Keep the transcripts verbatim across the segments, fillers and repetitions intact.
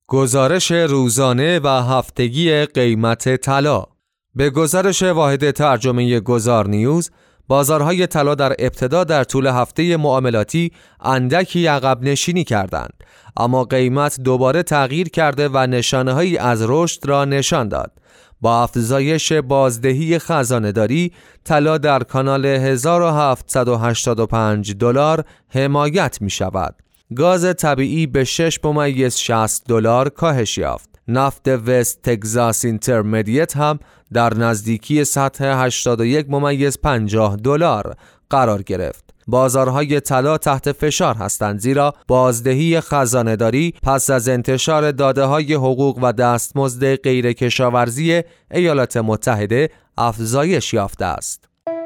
گزارش روزانه و هفتگی قیمت طلا. به گزارش واحد ترجمه گذار نیوز، بازارهای طلا در ابتدا در طول هفته معاملاتی اندکی عقب نشینی کردند، اما قیمت دوباره تغییر کرده و نشانه‌هایی از رشد را نشان داد. با افزایش بازدهی خزانه‌داری، طلا در کانال هزار و هفتصد و هشتاد و پنج دلار حمایت می شود. گاز طبیعی به شش ممیز شصت دلار کاهش یافت. نفت وست تگزاس اینترمدیت هم در نزدیکی سطح هشتاد و یک ممیز پنجاه دلار قرار گرفت. بازارهای طلا تحت فشار هستند، زیرا بازدهی خزانه‌داری پس از انتشار داده‌های حقوق و دستمزد غیر کشاورزی ایالات متحده افزایش یافته است.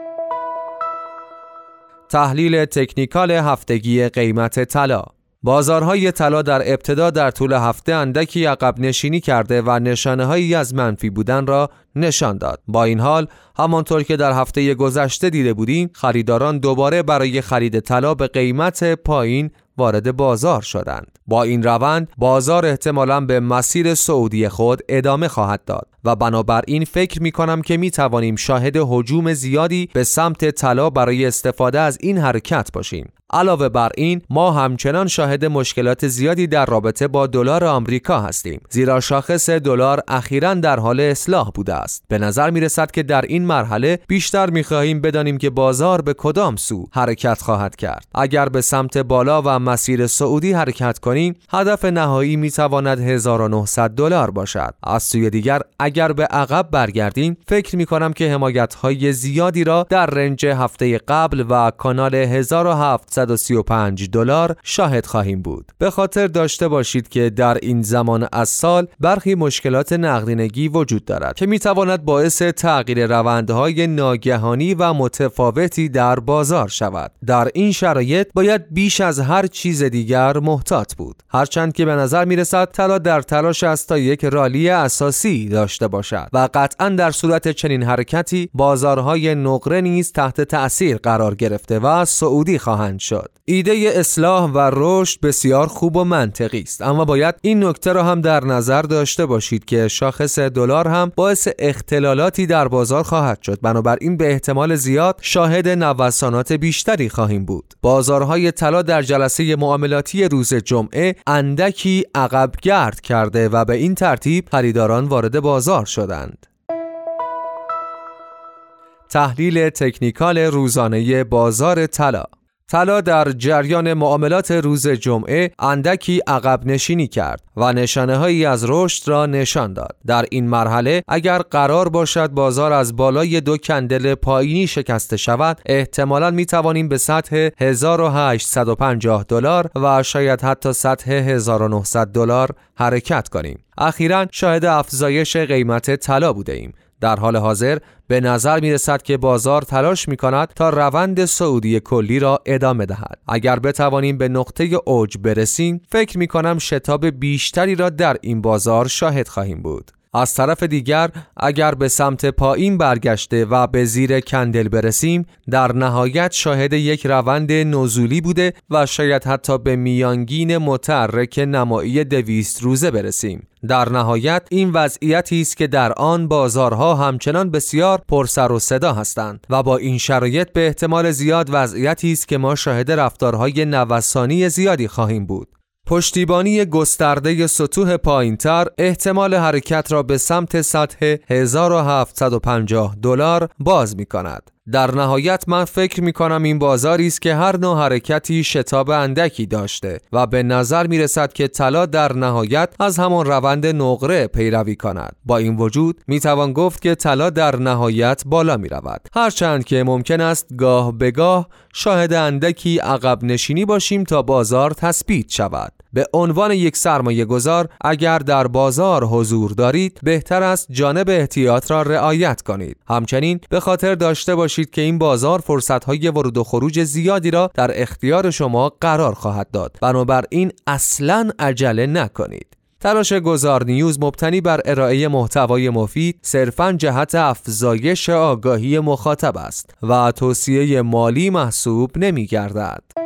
تحلیل تکنیکال هفتگی قیمت طلا. بازارهای طلا در ابتدا در طول هفته اندکی عقب نشینی کرده و نشانه‌هایی از منفی بودن را نشان داد. با این حال، همانطور که در هفته گذشته دیده بودیم، خریداران دوباره برای خرید طلا به قیمت پایین وارد بازار شدند. با این روند، بازار احتمالاً به مسیر صعودی خود ادامه خواهد داد و بنابراین فکر می کنم که می توانیم شاهد هجوم زیادی به سمت طلا برای استفاده از این حرکت باشیم. علاوه بر این، ما همچنان شاهد مشکلات زیادی در رابطه با دلار آمریکا هستیم، زیرا شاخص دلار اخیراً در حال اصلاح بوده است. به نظر می رسد که در این مرحله بیشتر می خواهیم بدانیم که بازار به کدام سو حرکت خواهد کرد. اگر به سمت بالا و مسیر صعودی حرکت کنیم، هدف نهایی می تواند هزار و نهصد دلار باشد. از سوی دیگر، اگر به عقب برگردیم، فکر می کنم که حمایت‌های زیادی را در رنج هفته قبل و کانال هزار و هفتصد و سی و پنج دلار شاهد خواهیم بود. به خاطر داشته باشید که در این زمان از سال برخی مشکلات نقدینگی وجود دارد که می تواند باعث تغییر روندهای ناگهانی و متفاوتی در بازار شود. در این شرایط باید بیش از هر چیز دیگر محتاط بود، هرچند که به نظر می رسد طلا در تلاش است تا یک رالی اساسی داشته باشد و قطعا در صورت چنین حرکتی بازارهای نقره نیز تحت تأثیر قرار گرفته و صعودی خواهند شد. ایده اصلاح و رشد بسیار خوب و منطقی است، اما باید این نکته را هم در نظر داشته باشید که شاخص دلار هم باعث اختلالاتی در بازار خواهد شد. بنابراین به احتمال زیاد شاهد نوسانات بیشتری خواهیم بود. بازارهای طلا در جلسه معاملاتی روز جمعه اندکی عقب گرد کرده و به این ترتیب خریداران وارد بازار شدند. تحلیل تکنیکال روزانه بازار طلا. طلا در جریان معاملات روز جمعه اندکی عقب نشینی کرد و نشانه‌هایی از رشد را نشان داد. در این مرحله اگر قرار باشد بازار از بالای دو کندل پایینی شکسته شود، احتمالاً می توانیم به سطح هزار و هشتصد و پنجاه دلار و شاید حتی سطح هزار و نهصد دلار حرکت کنیم. اخیراً شاهد افزایش قیمت طلا بوده ایم. در حال حاضر به نظر می رسد که بازار تلاش می کند تا روند صعودی کلی را ادامه دهد. اگر بتوانیم به نقطه اوج برسیم، فکر می کنم شتاب بیشتری را در این بازار شاهد خواهیم بود. از طرف دیگر اگر به سمت پایین برگشته و به زیر کندل برسیم، در نهایت شاهد یک روند نزولی بوده و شاید حتی به میانگین متحرک نمایی دویست روزه برسیم. در نهایت این وضعیتی است که در آن بازارها همچنان بسیار پر سر و صدا هستند و با این شرایط به احتمال زیاد وضعیتی است که ما شاهد رفتارهای نوسانی زیادی خواهیم بود. پشتیبانی گسترده سطوح پایینتر احتمال حرکت را به سمت سطح هزار و هفتصد و پنجاه دلار باز می کند. در نهایت من فکر می کنم این بازاری است که هر نوع حرکتی شتاب اندکی داشته و به نظر می رسد که طلا در نهایت از همان روند نقره پیروی کند. با این وجود می توان گفت که طلا در نهایت بالا می رود، هرچند که ممکن است گاه به گاه شاهد اندکی عقب نشینی باشیم تا بازار تثبیت شود. به عنوان یک سرمایه گذار اگر در بازار حضور دارید، بهتر است جانب احتیاط را رعایت کنید. همچنین به خاطر داشته باشید که این بازار فرصت‌های ورود و خروج زیادی را در اختیار شما قرار خواهد داد. بنابراین اصلاً عجله نکنید. تلاش گذار نیوز مبتنی بر ارائه محتوای مفید صرفاً جهت افزایش آگاهی مخاطب است و توصیه مالی محسوب نمی‌گردد.